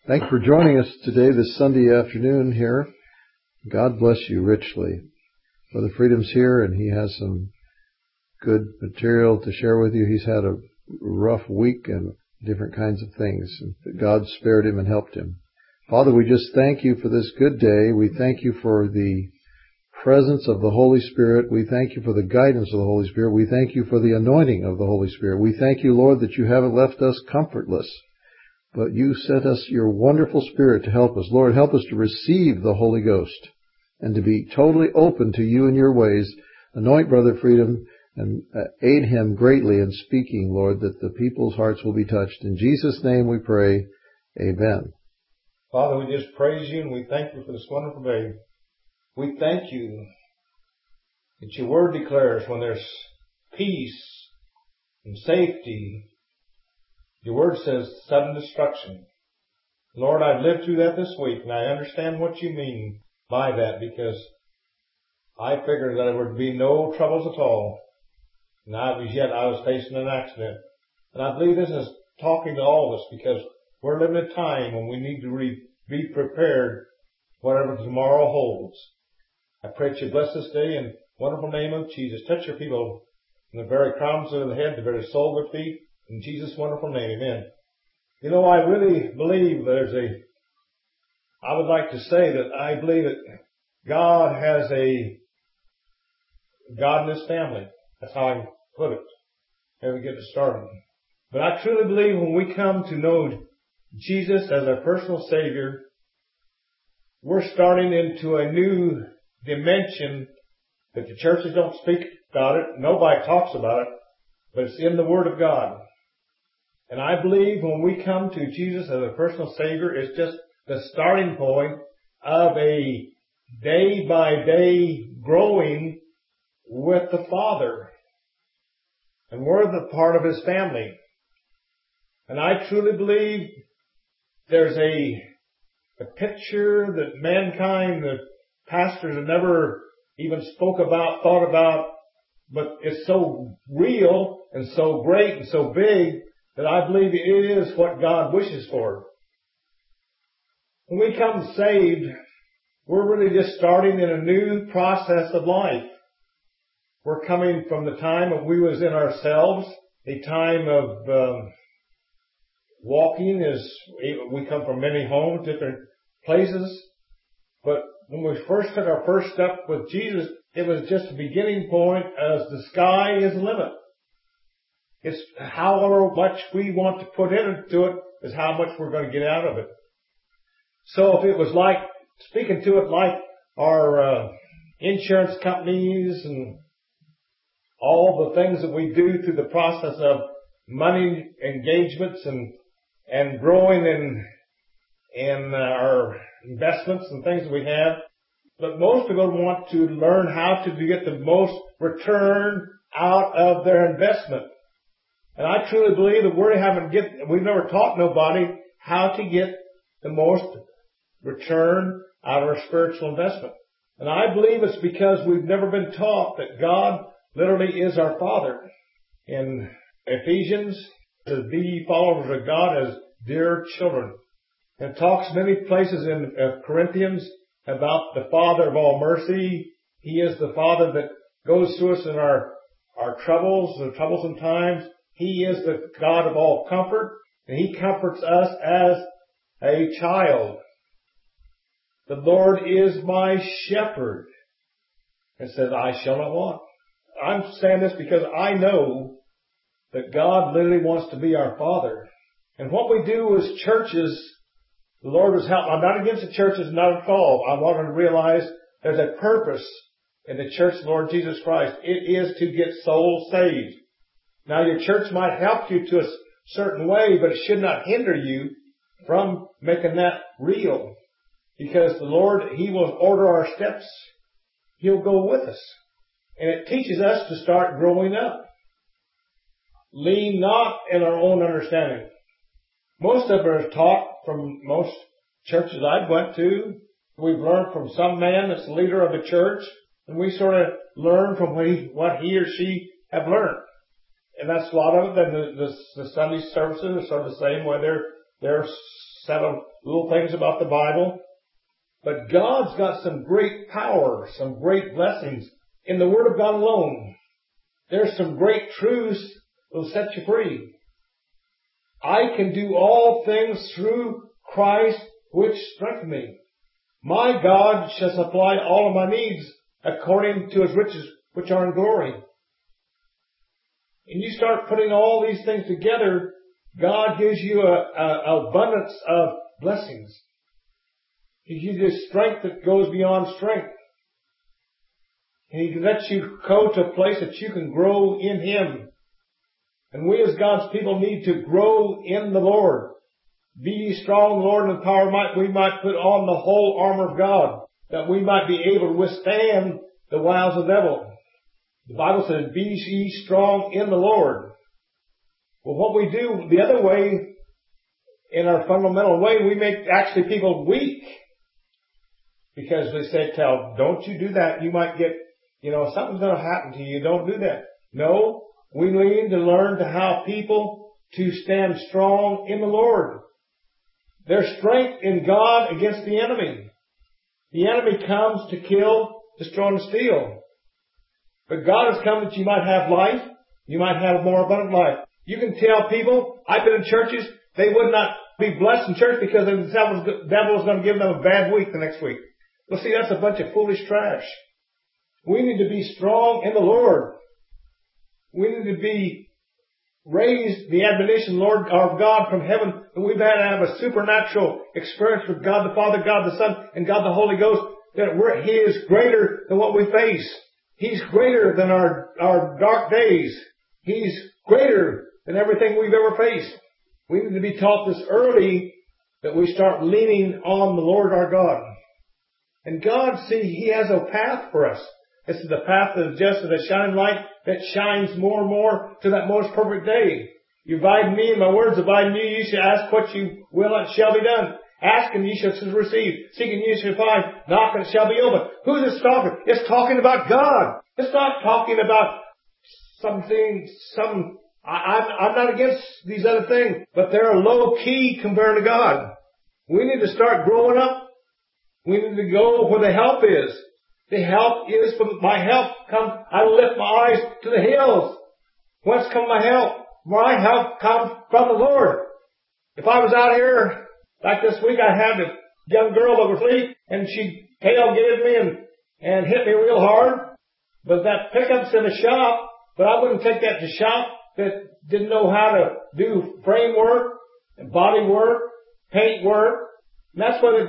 Thanks for joining us today, this Sunday afternoon here. God bless you richly. Brother Freedom's here, and he has some good material to share with you. He's had a rough week and different kinds of things. God spared him and helped him. Father, we just thank you for this good day. We thank you for the presence of the Holy Spirit. We thank you for the guidance of the Holy Spirit. We thank you for the anointing of the Holy Spirit. We thank you, Lord, that you haven't left us comfortless, but you sent us your wonderful Spirit to help us. Lord, help us to receive the Holy Ghost and to be totally open to you and your ways. Anoint Brother Freedom and aid him greatly in speaking, Lord, that the people's hearts will be touched. In Jesus' name we pray. Amen. Father, we just praise you and we thank you for this wonderful day. We thank you that your word declares when there's peace and safety, your word says sudden destruction. Lord, I've lived through that this week, and I understand what you mean by that, because I figured that there would be no troubles at all. And I was facing an accident. And I believe this is talking to all of us, because we're living a time when we need to be prepared whatever tomorrow holds. I pray that you bless this day in the wonderful name of Jesus. Touch your people from the very crowns of the head, the very sole of their feet. In Jesus' wonderful name, amen. You know, I really believe I would like to say that I believe that God has a God in His family. That's how I put it. Here we get it started. But I truly believe when we come to know Jesus as our personal Savior, we're starting into a new dimension that the churches don't speak about it. Nobody talks about it, but it's in the Word of God. And I believe when we come to Jesus as a personal Savior, it's just the starting point of a day-by-day growing with the Father. And we're the part of His family. And I truly believe there's a picture that mankind, that pastors have never even spoke about, thought about, but it's so real and so great and so big that I believe it is what God wishes for. When we come saved, we're really just starting in a new process of life. We're coming from the time when we was in ourselves, a time of walking. We come from many homes, different places. But when we first took our first step with Jesus, it was just a beginning point, as the sky is the limit. It's however much we want to put into it is how much we're going to get out of it. So if it was like, speaking to it like our insurance companies and all the things that we do through the process of money engagements and growing in our investments and things that we have. But most people want to learn how to get the most return out of their investment. And I truly believe that we've never taught nobody how to get the most return out of our spiritual investment. And I believe it's because we've never been taught that God literally is our Father. In Ephesians, it says, "Be ye followers of God as dear children." And it talks many places in Corinthians about the Father of all mercy. He is the Father that goes through us in our troubles, the troublesome times. He is the God of all comfort, and He comforts us as a child. The Lord is my shepherd. It says, I shall not want. I'm saying this because I know that God literally wants to be our Father. And what we do as churches, the Lord has helped. I'm not against the churches, not at all. I want them to realize there's a purpose in the church of the Lord Jesus Christ. It is to get souls saved. Now your church might help you to a certain way, but it should not hinder you from making that real. Because the Lord, He will order our steps. He'll go with us. And it teaches us to start growing up. Lean not in our own understanding. Most of us are taught from most churches I've went to. We've learned from some man that's the leader of the church, and we sort of learn from what he or she have learned. And that's a lot of it. Then the Sunday services are sort of the same way. They're settle little things about the Bible. But God's got some great power, some great blessings in the Word of God alone. There's some great truths that will set you free. I can do all things through Christ which strengthens me. My God shall supply all of my needs according to His riches which are in glory. And you start putting all these things together, God gives you an abundance of blessings. He gives you strength that goes beyond strength. And He lets you go to a place that you can grow in Him. And we as God's people need to grow in the Lord. Be ye strong, Lord, and the power of might. We might put on the whole armor of God, that we might be able to withstand the wiles of the devil. The Bible says, be ye strong in the Lord. Well, what we do the other way, in our fundamental way, we make actually people weak. Because they say, don't you do that. You might get, something's going to happen to you. Don't do that. No, we need to learn to how people to stand strong in the Lord. There's strength in God against the enemy. The enemy comes to kill, destroy, and steal. But God has come that you might have life. You might have a more abundant life. You can tell people, I've been in churches, they would not be blessed in church because the devil is going to give them a bad week the next week. Well, see, that's a bunch of foolish trash. We need to be strong in the Lord. We need to be raised, the admonition, Lord, our God from heaven, and we've had to have a supernatural experience with God the Father, God the Son, and God the Holy Ghost, that He is greater than what we face. He's greater than our dark days. He's greater than everything we've ever faced. We need to be taught this early, that we start leaning on the Lord our God. And God, see, He has a path for us. This is the path that is just as a shining light that shines more and more to that most perfect day. You abide in me and my words abide in you. You shall ask what you will and it shall be done. Ask and ye shall receive. Seek and ye shall find. Knock and it shall be opened. Who's this talking? It's talking about God. It's not talking about I'm not against these other things, but they're low key compared to God. We need to start growing up. We need to go where the help is. The help is from my help comes. I lift my eyes to the hills. Whence comes my help? My help comes from the Lord. If I was out here like this week, I had a young girl that was asleep, and she tailgated me and hit me real hard. But that pickup's in the shop, but I wouldn't take that to shop that didn't know how to do framework and body work, paint work. And that's why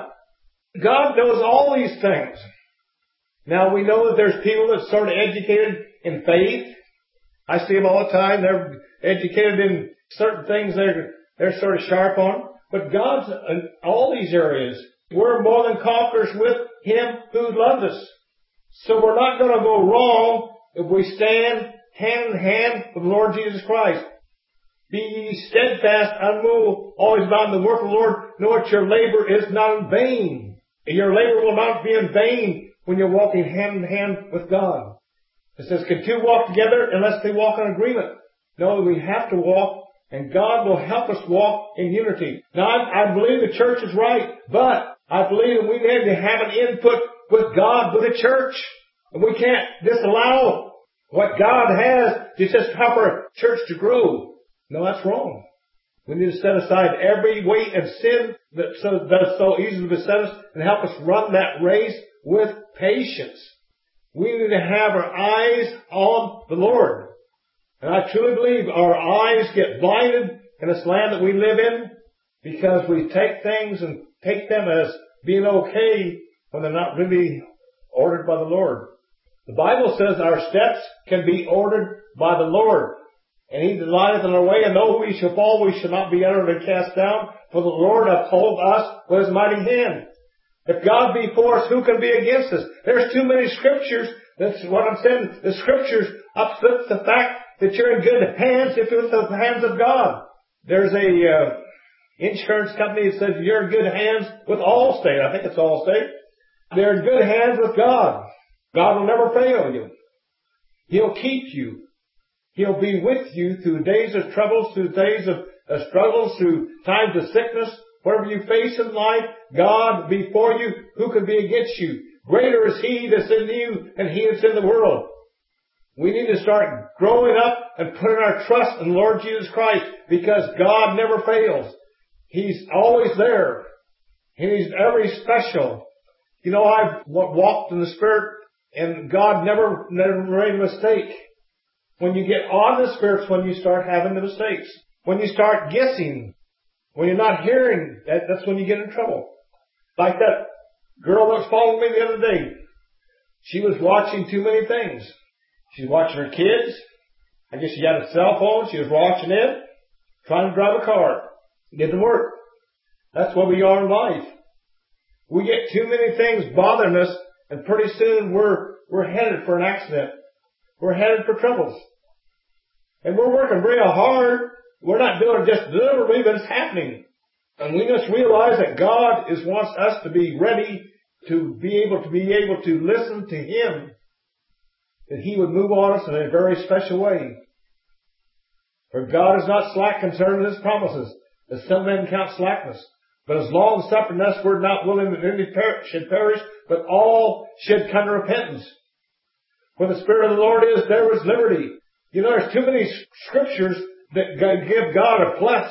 God knows all these things. Now we know that there's people that's sort of educated in faith. I see them all the time. They're educated in certain things they're sort of sharp on. But God's in all these areas. We're more than conquerors with Him who loves us. So we're not going to go wrong if we stand hand in hand with the Lord Jesus Christ. Be ye steadfast, unmovable, always abounding in the work of the Lord. Know that your labor is not in vain. Your labor will not be in vain when you're walking hand in hand with God. It says, can two walk together unless they walk in agreement? No, we have to walk, and God will help us walk in unity. Now, I believe the church is right, but I believe that we need to have an input with God, with the church. And we can't disallow what God has to just help our church to grow. No, that's wrong. We need to set aside every weight of sin that so easily beset us and help us run that race with patience. We need to have our eyes on the Lord. And I truly believe our eyes get blinded in this land that we live in because we take things and take them as being okay when they're not really ordered by the Lord. The Bible says our steps can be ordered by the Lord. And He delighteth in our way, and though we shall fall, we shall not be utterly cast down, for the Lord uphold us with His mighty hand. If God be for us, who can be against us? There's too many scriptures. That's what I'm saying. The scriptures uplift the fact that you're in good hands if you're in the hands of God. There's a insurance company that says you're in good hands with Allstate. I think it's Allstate. They're in good hands with God. God will never fail you. He'll keep you. He'll be with you through days of troubles, through days of struggles, through times of sickness, Whatever you face in life, God before you, who can be against you? Greater is He that's in you than he that's in the world. We need to start growing up and putting our trust in the Lord Jesus Christ, because God never fails. He's always there. And He's very special. You know, I've walked in the Spirit, and God never made a mistake. When you get on the Spirit's when you start having the mistakes. When you start guessing, when you're not hearing, that's when you get in trouble. Like that girl that was following me the other day. She was watching too many things. She was watching her kids. I guess she had a cell phone. She was watching it, trying to drive a car, get to work. That's what we are in life. We get too many things bothering us, and pretty soon we're headed for an accident. We're headed for troubles. And we're working real hard. We're not doing it just deliberately, but it's happening. And we must realize that God wants us to be ready to be able to listen to Him. That He would move on us in a very special way. For God is not slack concerning His promises, as some men count slackness. But as long suffering us, we're not willing that any should perish, but all should come to repentance. Where the Spirit of the Lord is, there is liberty. You know, there's too many scriptures that give God a plus.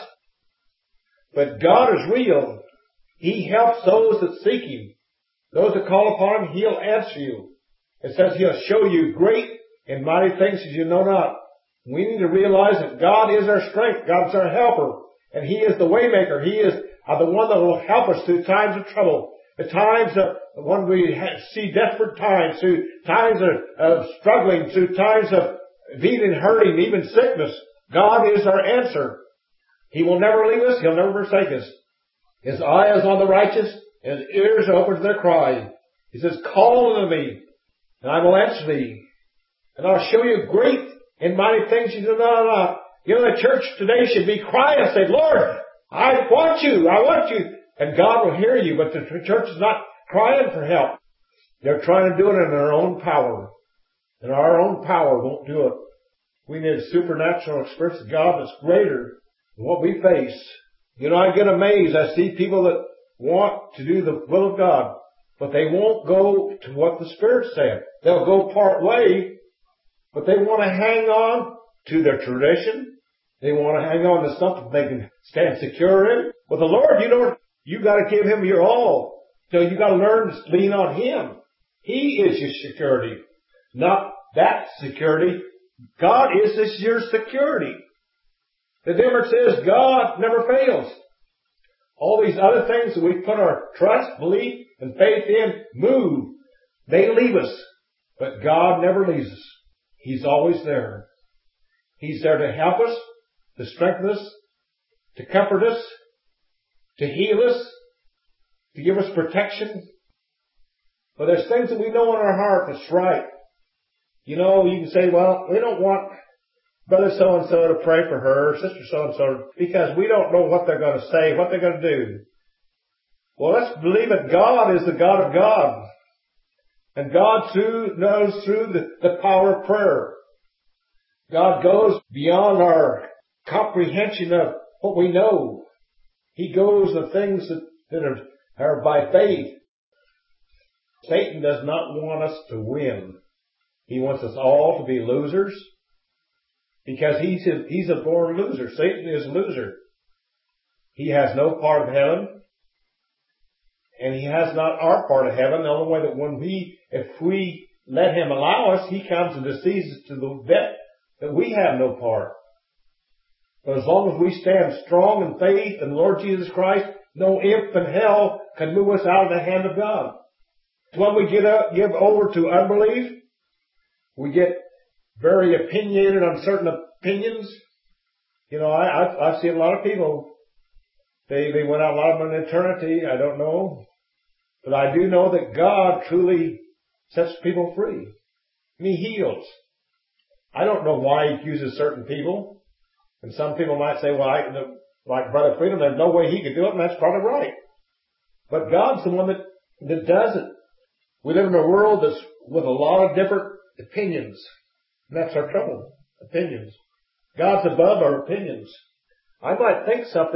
But God is real. He helps those that seek Him. Those that call upon Him, He'll answer you. It says He'll show you great and mighty things that you know not. We need to realize that God is our strength. God's our helper. And He is the waymaker. He is the one that will help us through times of trouble. The times when we see desperate times, through times of struggling, through times of even hurting, even sickness. God is our answer. He will never leave us. He'll never forsake us. His eye is on the righteous, and His ears are open to their cry. He says, call unto me, and I will answer thee. And I'll show you great and mighty things you do not know. You know, the church today should be crying and say, Lord, I want you. I want you. And God will hear you, but the church is not crying for help. They're trying to do it in their own power. And our own power won't do it. We need a supernatural experience of God that's greater than what we face. You know, I get amazed. I see people that want to do the will of God, but they won't go to what the Spirit said. They'll go part way, but they want to hang on to their tradition. They want to hang on to something they can stand secure in. With the Lord, you got to give Him your all. So you got to learn to lean on Him. He is your security, not that security. God is your security. The difference is God never fails. All these other things that we put our trust, belief, and faith in move. They leave us. But God never leaves us. He's always there. He's there to help us, to strengthen us, to comfort us, to heal us, to give us protection. But there's things that we know in our heart that's right. You know, you can say, well, we don't want Brother so-and-so to pray for her, Sister so-and-so, because we don't know what they're going to say, what they're going to do. Well, let's believe that God is the God of God. And God knows through the power of prayer. God goes beyond our comprehension of what we know. He goes to things that are by faith. Satan does not want us to win. He wants us all to be losers. Because he's a born loser. Satan is a loser. He has no part of heaven. And he has not our part of heaven. The only way that if we let him allow us, he comes and deceives us to the depth that we have no part. But as long as we stand strong in faith in the Lord Jesus Christ, no imp in hell can move us out of the hand of God. When we give over to unbelief, we get very opinionated on certain opinions. You know, I've seen a lot of people, they went out a lot of them in eternity, I don't know. But I do know that God truly sets people free. And He heals. I don't know why He uses certain people. And some people might say, well, like Brother Freedom, there's no way he could do it, and that's probably right. But God's the one that does it. We live in a world that's with a lot of different opinions. And that's our trouble. Opinions. God's above our opinions. I might think something, but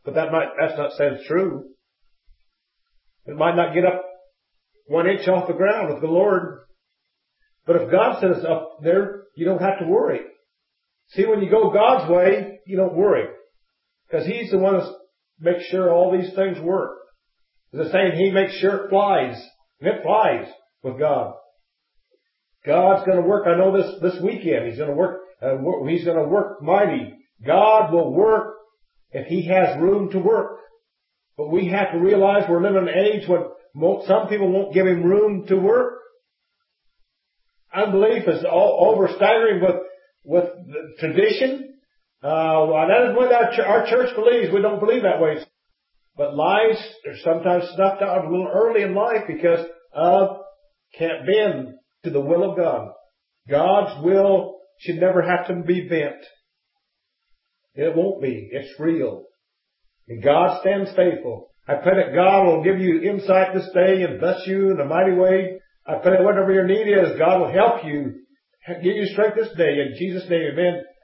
But that's not said it's true. It might not get up 1 inch off the ground with the Lord. But if God sends us up there, you don't have to worry. See, when you go God's way, you don't worry. Because He's the one that makes sure all these things work. The saying, He makes sure it flies. And it flies with God. God's going to work. I know this weekend. He's going to work. He's going to work mighty. God will work if He has room to work. But we have to realize we're living in an age when some people won't give Him room to work. Unbelief is all over staggering with the tradition. That is what our church believes. We don't believe that way. But lies are sometimes snuffed out a little early in life because can't bend to the will of God. God's will should never have to be bent. It won't be. It's real. And God stands faithful. I pray that God will give you insight this day and bless you in a mighty way. I pray that whatever your need is, God will help you, give you strength this day. In Jesus' name, amen.